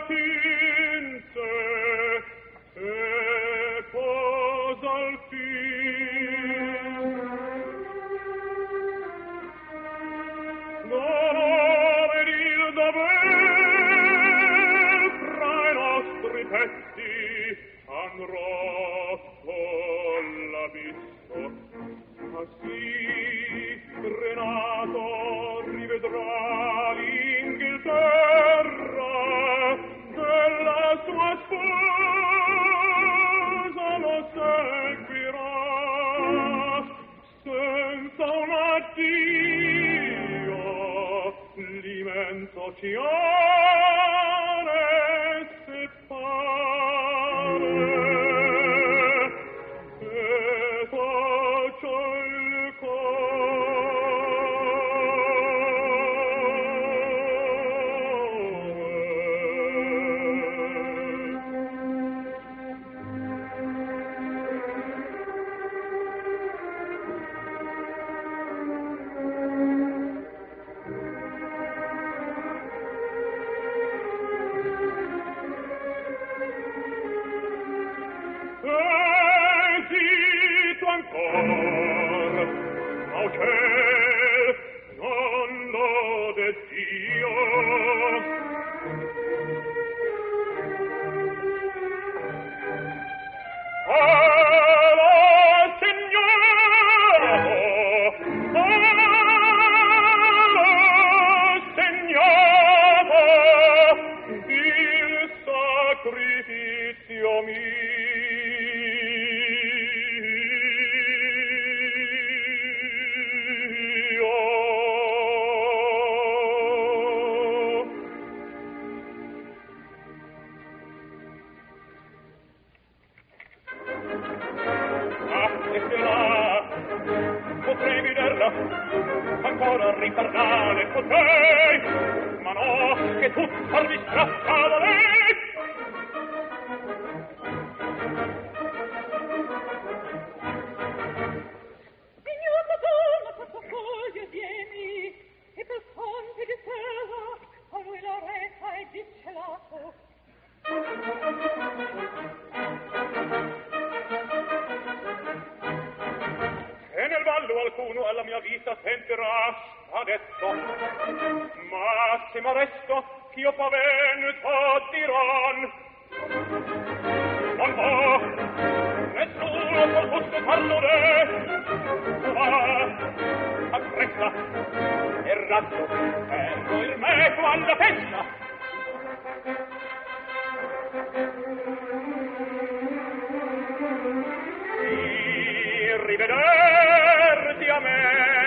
tinse e posa al fin. Dove il dover fra i nostri petti andrò con l'abisso, ma sì Renato rivedrà l'Inghilterra della sua sposa, lo seguirà senza un addio, l'immenso oceane separa e taccia il esito ancor, au ciel, non lode Dio. Allo segnato, il sacrificio mio. Potrei vederla ancora riparlare potei, ma no, che tutta mi strappava lei. Signor Madonna, portafoglio vieni, e per fonte di terra a lui la reca è discelato. E nel ballo qualcuno alla mia vista sentirà, adesso, ma se m'arresto ch'io pavento diran. Non può nessuno col gusto parlore, va, apprezza, e razzo, perdo il meco alla testa. Rivederti a me